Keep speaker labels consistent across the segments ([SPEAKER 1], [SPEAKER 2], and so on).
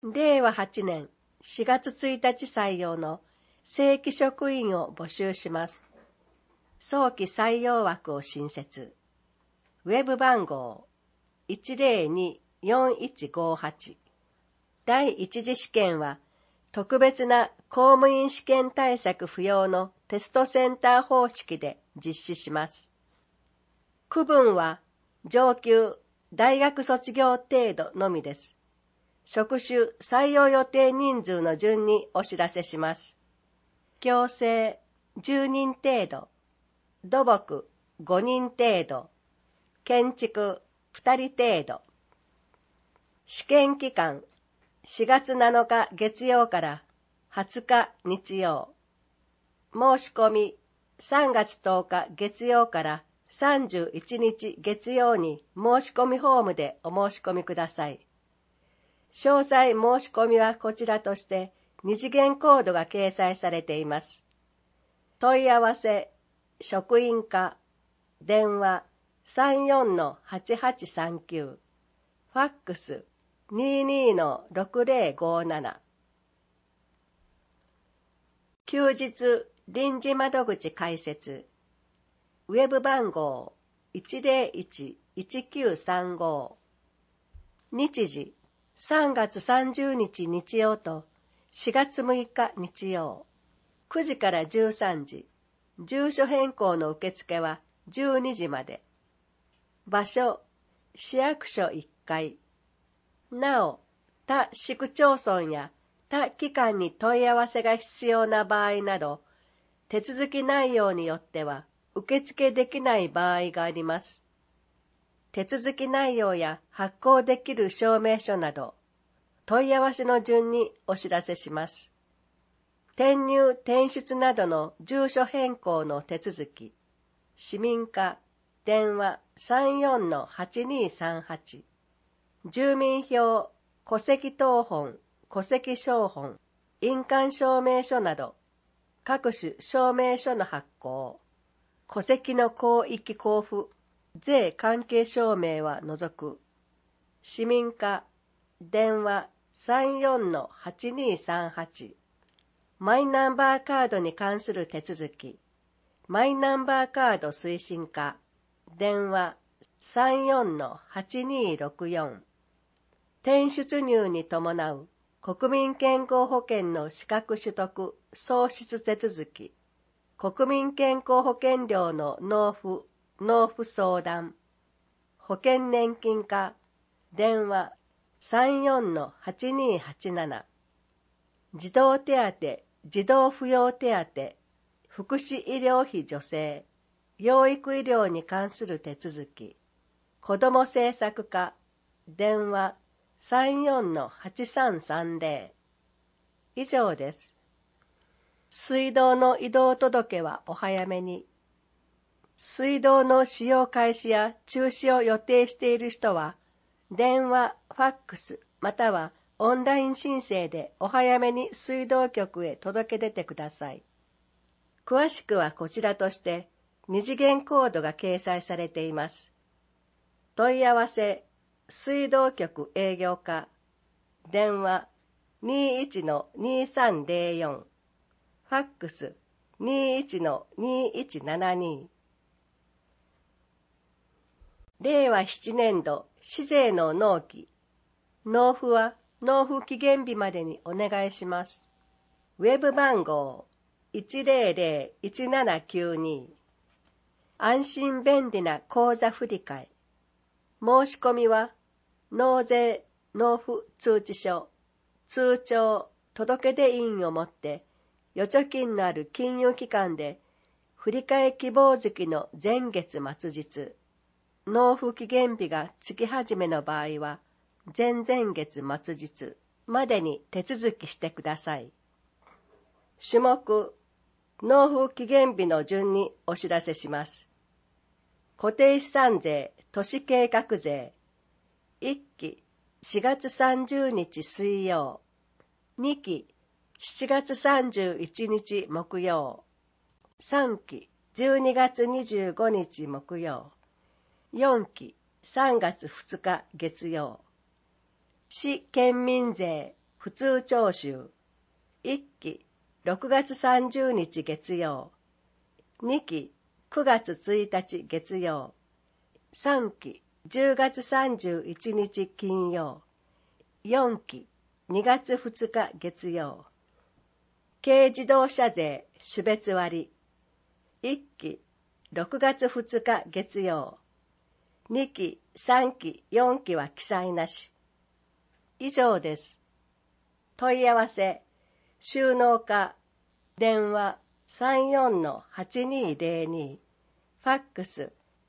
[SPEAKER 1] 令和8年4月1日採用の正規職員を募集します。早期採用枠を新設。ウェブ番号 102-4158。第一次試験は特別な公務員試験対策不要のテストセンター方式で実施します。区分は上級、大学卒業程度のみです。職種採用予定人数の順にお知らせします。矯正10人程度、土木5人程度、建築2人程度。試験期間4月7日月曜から20日日曜。申し込み3月10日月曜から31日月曜に申し込みフォームでお申し込みください。詳細申し込みはこちらとして二次元コードが掲載されています。問い合わせ、職員課、電話 34-8839、ファックス 22-6057。休日臨時窓口開設。ウェブ番号 101-1935。日時3月30日日曜と4月6日日曜。9時から13時。住所変更の受付は12時まで。場所、市役所1階。なお、他市区町村や他機関に問い合わせが必要な場合など、手続き内容によっては受付できない場合があります。手続き内容や発行できる証明書など、問い合わせの順にお知らせします。転入・転出などの住所変更の手続き、市民課、電話 34-8238、住民票、戸籍謄本、戸籍抄本、印鑑証明書など、各種証明書の発行、戸籍の広域交付、税関係証明は除く、市民課、電話 34-8238、マイナンバーカードに関する手続き、マイナンバーカード推進課、電話 34-8264、転出入に伴う国民健康保険の資格取得・創出手続き、国民健康保険料の納付相談、保険年金課、電話 34-8287、児童手当、児童扶養手当、福祉医療費助成、養育医療に関する手続き、子ども政策課、電話 34-8330。以上です。水道の移動届はお早めに。水道の使用開始や中止を予定している人は、電話、ファックス、またはオンライン申請でお早めに水道局へ届け出てください。詳しくはこちらとして二次元コードが掲載されています。問い合わせ、水道局営業課、電話 21-2304、ファックス 21-2172。令和7年度市税の納期、納付は納付期限日までにお願いします。ウェブ番号 100-1792。安心便利な口座振替。申し込みは納税納付通知書、通帳、届出印をもって預貯金のある金融機関で振替希望月の前月末日、納付期限日が月始めの場合は前々月末日までに手続きしてください。種目、納付期限日の順にお知らせします。固定資産税、都市計画税。1期4月30日水曜。2期7月31日木曜。3期12月25日木曜。4期3月2日月曜。市県民税、 普通徴収。1期6月30日月曜。2期9月1日月曜。3期10月31日金曜。4期2月2日月曜。軽自動車税種別割。1期6月2日月曜。2期、3期、4期は記載なし。以上です。問い合わせ、収納課、電話 34-8202、ファックス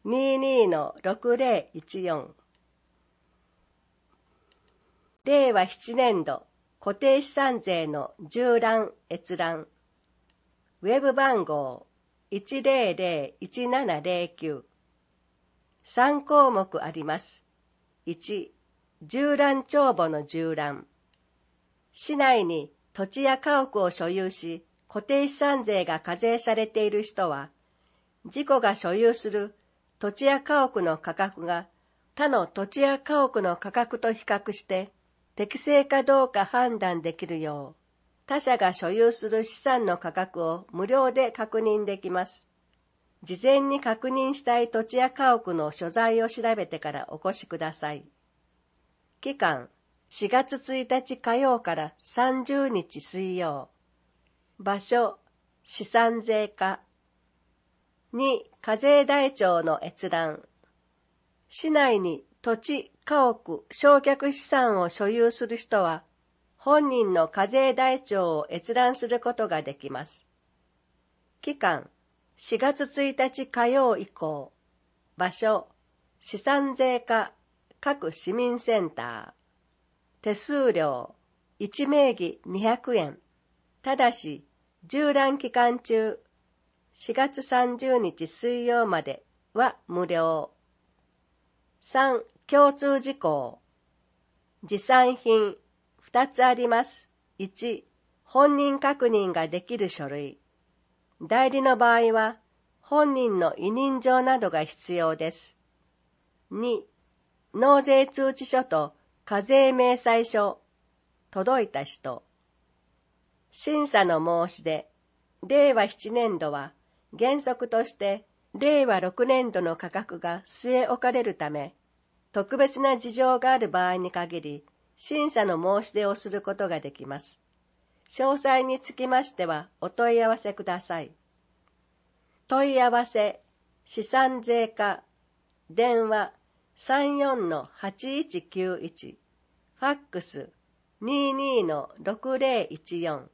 [SPEAKER 1] 22-6014。令和7年度固定資産税の縦覧閲覧。ウェブ番号 1001709。3項目あります。1、縦覧帳簿の縦覧。市内に土地や家屋を所有し、固定資産税が課税されている人は、自己が所有する土地や家屋の価格が他の土地や家屋の価格と比較して適正かどうか判断できるよう、他者が所有する資産の価格を無料で確認できます。事前に確認したい土地や家屋の所在を調べてからお越しください。期間、4月1日火曜から30日水曜。場所、資産税課。2、課税台帳の閲覧。市内に土地、家屋、償却資産を所有する人は、本人の課税台帳を閲覧することができます。期間、4月1日火曜以降。場所、資産税課各市民センター。手数料、1名義200円。ただし、縦覧期間中、4月30日水曜までは無料。3、共通事項。持参品、2つあります。1、本人確認ができる書類。代理の場合は、本人の委任状などが必要です。2、納税通知書と課税明細書、届いた人。審査の申し出、令和7年度は原則として令和6年度の価格が据え置かれるため、特別な事情がある場合に限り、審査の申し出をすることができます。詳細につきましてはお問い合わせください。問い合わせ、資産税課、電話 34-8191、ファックス 22-6014。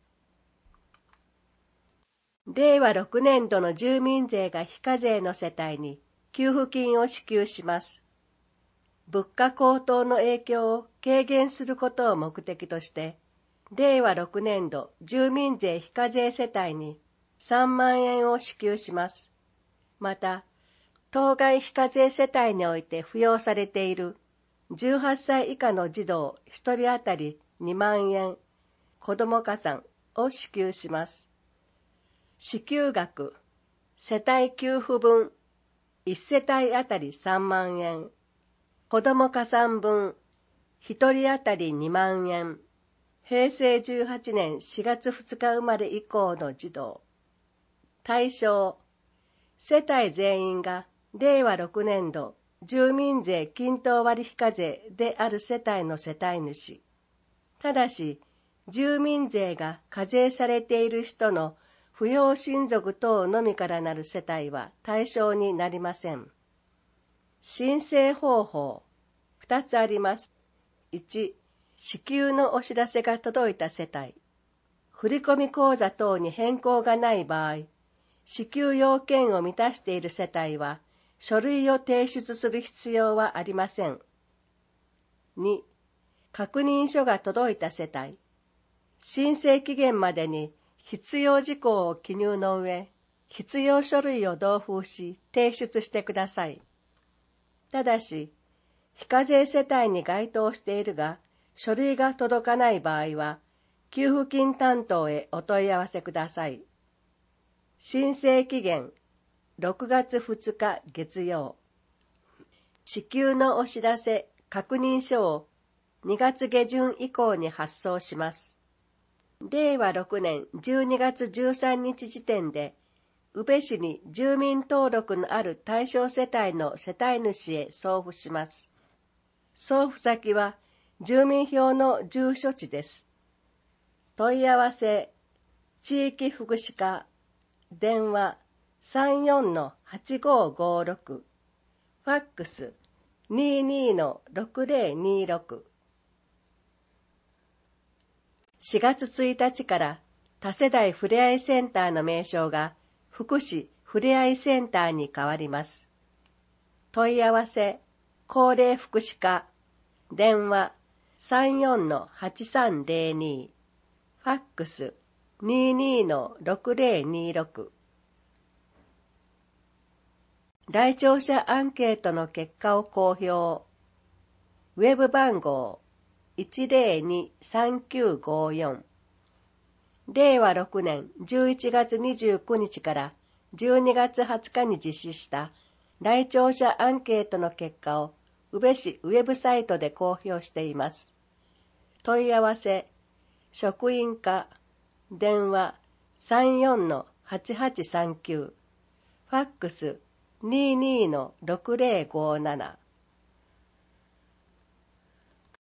[SPEAKER 1] 令和6年度の住民税が非課税の世帯に給付金を支給します。物価高騰の影響を軽減することを目的として、令和6年度住民税非課税世帯に3万円を支給します。また、当該非課税世帯において扶養されている18歳以下の児童1人当たり2万円、子ども加算を支給します。支給額、世帯給付分、1世帯当たり3万円、子ども加算分、1人当たり2万円、平成18年4月2日生まれ以降の児童。対象、世帯全員が令和6年度住民税均等割非課税である世帯の世帯主。ただし、住民税が課税されている人の扶養親族等のみからなる世帯は対象になりません。申請方法、2つあります。1、支給のお知らせが届いた世帯。振込口座等に変更がない場合、支給要件を満たしている世帯は、書類を提出する必要はありません。2、確認書が届いた世帯。申請期限までに必要事項を記入の上、必要書類を同封し提出してください。ただし、非課税世帯に該当しているが、書類が届かない場合は、給付金担当へお問い合わせください。申請期限、6月2日月曜。支給のお知らせ、確認書を 2月下旬以降に発送します。令和6年12月13日時点で、宇部市に住民登録のある対象世帯の世帯主へ送付します。送付先は住民票の住所地です。問い合わせ、地域福祉課、電話 34-8556、ファックス 22-6026。4月1日から多世代ふれあいセンターの名称が福祉ふれあいセンターに変わります。問い合わせ、高齢福祉課、電話 34-8302、ファックス 22-6026。来庁者アンケートの結果を公表。ウェブ番号 102-3954。令和6年11月29日から12月20日に実施した来庁者アンケートの結果を宇部市ウェブサイトで公表しています。問い合わせ、職員課、電話 34-8839、ファックス 22-6057。